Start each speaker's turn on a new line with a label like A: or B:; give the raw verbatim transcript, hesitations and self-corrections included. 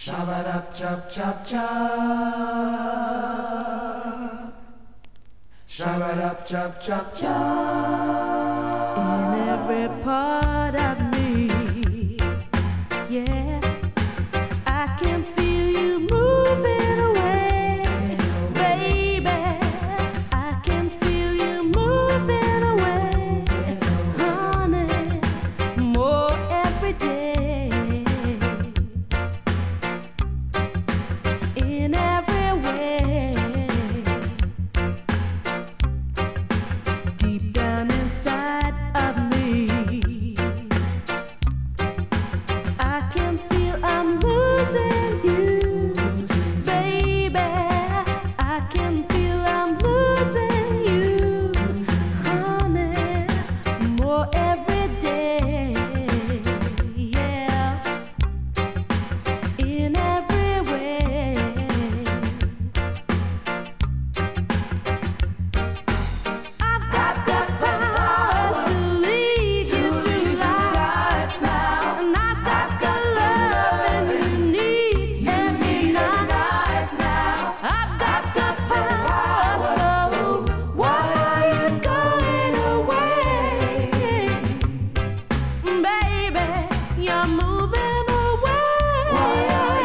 A: Shabba-dub, chub, chub, chub. Shabba-dub, chub, chub, chub.
B: In every part of me, yeah, I can feel